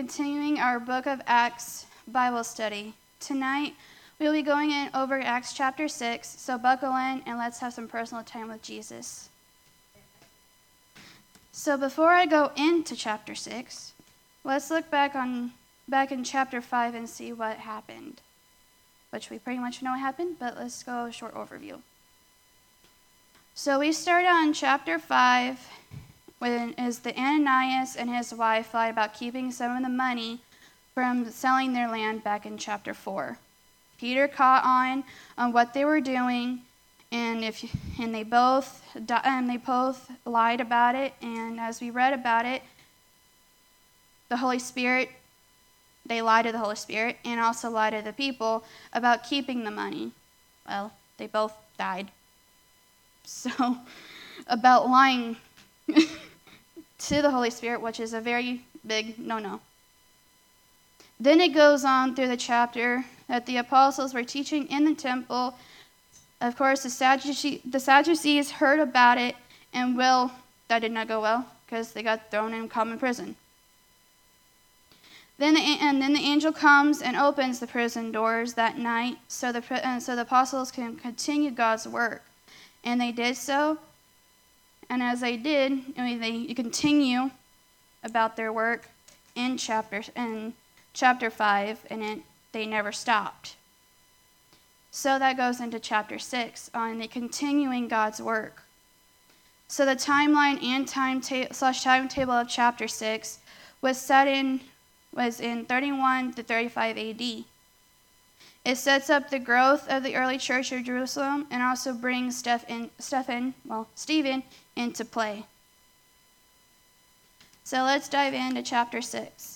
continuing our Book of Acts Bible study. Tonight, we'll be going over Acts chapter 6, so buckle in and let's have some personal time with Jesus. So before I go into chapter 6, let's look back in chapter 5 and see what happened, which we pretty much know what happened, but let's go a short overview. So we start on chapter 5, when is the Ananias and his wife lied about keeping some of the money from selling their land back in chapter 4. Peter caught on what they were doing, and they both lied about it. And as we read about it, the Holy Spirit, they lied to the Holy Spirit and also lied to the people about keeping the money. Well, they both died. So, about lying to the Holy Spirit, which is a very big no-no. Then it goes on through the chapter that the apostles were teaching in the temple. Of course, the Sadducees heard about it, and that did not go well because they got thrown in common prison. Then the angel comes and opens the prison doors that night so the apostles can continue God's work. And they did so. And as they did, they continue about their work in chapter 5, and they never stopped. So that goes into chapter 6 on the continuing God's work. So the timeline and timetable of chapter 6 was in 31 to 35 AD. It sets up the growth of the early church of Jerusalem and also brings Stephen into play. So let's dive into chapter 6.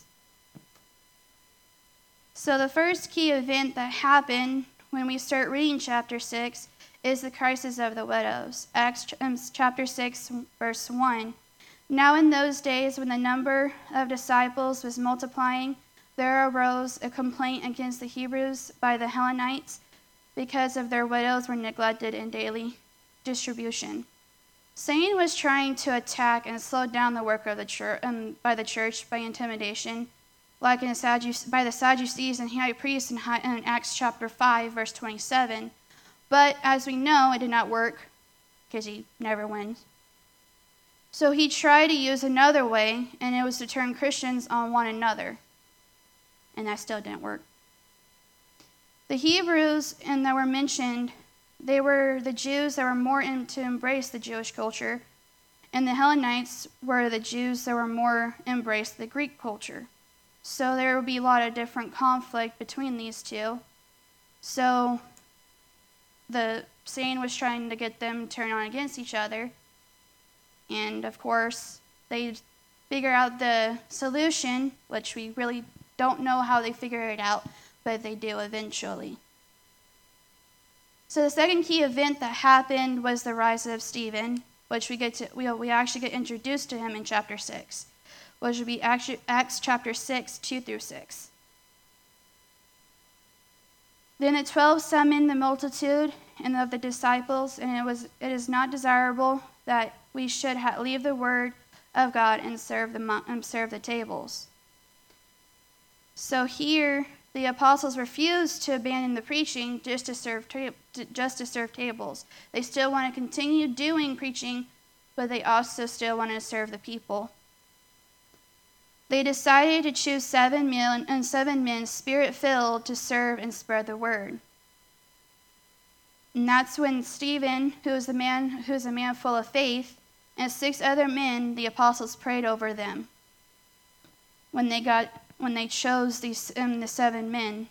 So the first key event that happened when we start reading chapter 6 is the crisis of the widows. Acts chapter 6, verse 1. Now in those days when the number of disciples was multiplying, there arose a complaint against the Hebrews by the Hellenites because of their widows were neglected in daily distribution. Satan was trying to attack and slow down the work of the church by the church by intimidation, like by the Sadducees and high priests in Acts chapter 5, verse 27. But as we know, it did not work because he never wins. So he tried to use another way, and it was to turn Christians on one another. And that still didn't work. The Hebrews, and that were mentioned, they were the Jews that were more to embrace the Jewish culture, and the Hellenites were the Jews that were more embraced the Greek culture. So there would be a lot of different conflict between these two. So the Satan was trying to get them turned on against each other, and of course they figure out the solution, which we really don't know how they figure it out, but they do eventually. So the second key event that happened was the rise of Stephen, which we actually get introduced to him in chapter 6, which would be Acts chapter 6, 2 through 6. Then the 12 summoned the multitude and of the disciples, and it is not desirable that we should leave the word of God and serve the tables. So here, the apostles refused to abandon the preaching just to serve tables. They still want to continue doing preaching, but they also still want to serve the people. They decided to choose 7 men spirit-filled to serve and spread the word. And that's when Stephen, who is a man full of faith, and 6 other men, the apostles prayed over them when they chose the 7 men.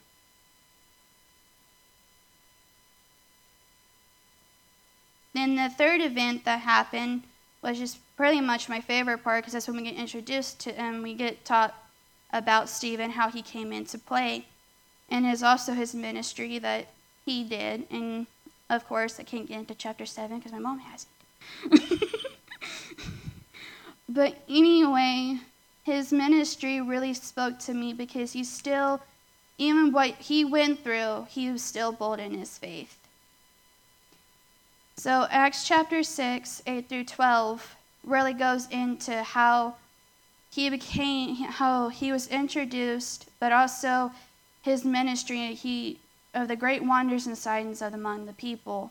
Then the third event that happened was just pretty much my favorite part, because that's when we get introduced to him. We get taught about Stephen, how he came into play, and is also his ministry that he did. And of course, I can't get into chapter 7 because my mom has it. But anyway, his ministry really spoke to me because he's still, even what he went through, he was still bold in his faith. So Acts chapter 6, 8 through 12 really goes into how how he was introduced, but also his ministry of the great wonders and signs among the people.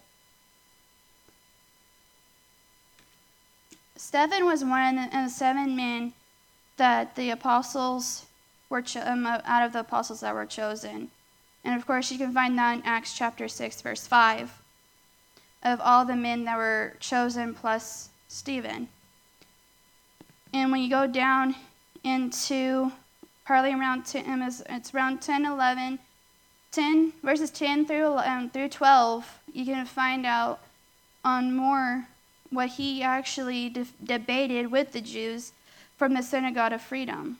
Stephen was one of the 7 men that the apostles were out of the apostles that were chosen. And of course, you can find that in Acts chapter 6, verse 5, of all the men that were chosen plus Stephen. And when you go down into probably around 10, it's around 10 verses 10 through 12, you can find out on more what he actually debated with the Jews from the Synagogue of Freedom.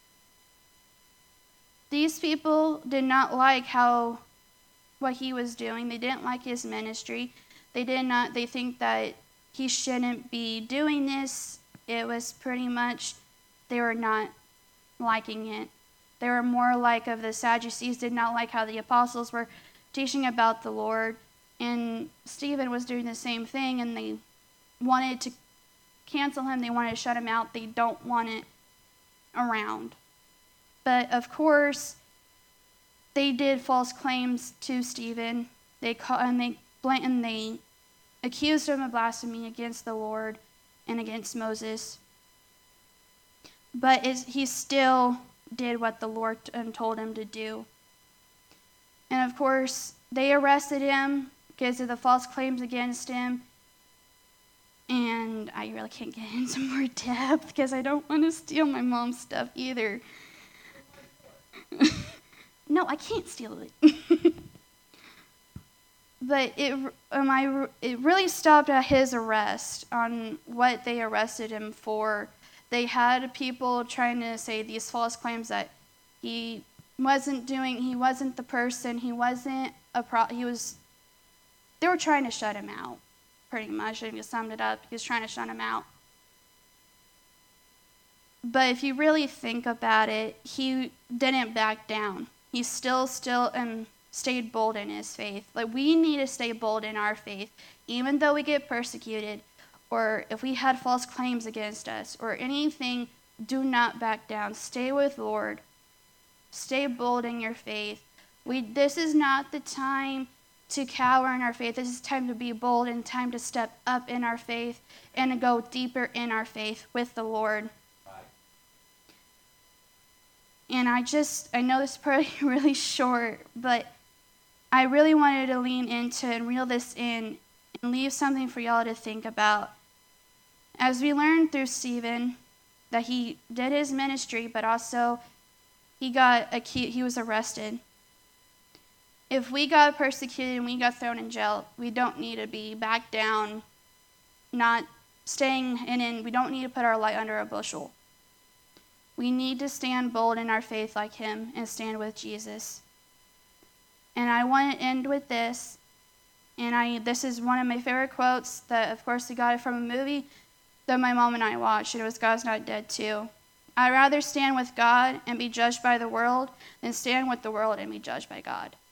These people did not like what he was doing. They didn't like his ministry. They think that he shouldn't be doing this. It was pretty much, they were not liking it. They were more like of the Sadducees, did not like how the apostles were teaching about the Lord. And Stephen was doing the same thing, and they wanted to cancel him. They wanted to shut him out. They don't want it around. But of course, they did false claims to Stephen. They accused him of blasphemy against the Lord and against Moses. But he still did what the Lord told him to do. And of course, they arrested him because of the false claims against him. And I really can't get into more depth because I don't want to steal my mom's stuff either. No, I can't steal it. But it really stopped at his arrest, on what they arrested him for. They had people trying to say these false claims that he wasn't the person, they were trying to shut him out, pretty much. I just summed it up. He was trying to shut him out. But if you really think about it, he didn't back down. He still stayed bold in his faith. Like, we need to stay bold in our faith, even though we get persecuted, or if we had false claims against us, or anything. Do not back down. Stay with the Lord. Stay bold in your faith. This is not the time to cower in our faith. This is time to be bold and time to step up in our faith and to go deeper in our faith with the Lord. And I know this is probably really short, but I really wanted to lean into and reel this in and leave something for y'all to think about. As we learned through Stephen that he did his ministry, but also he was arrested. If we got persecuted and we got thrown in jail, we don't need to be back down, not staying in. We don't need to put our light under a bushel. We need to stand bold in our faith like him and stand with Jesus. And I want to end with this. And this is one of my favorite quotes that, of course, we got it from a movie that my mom and I watched. It was God's Not Dead 2. I'd rather stand with God and be judged by the world than stand with the world and be judged by God.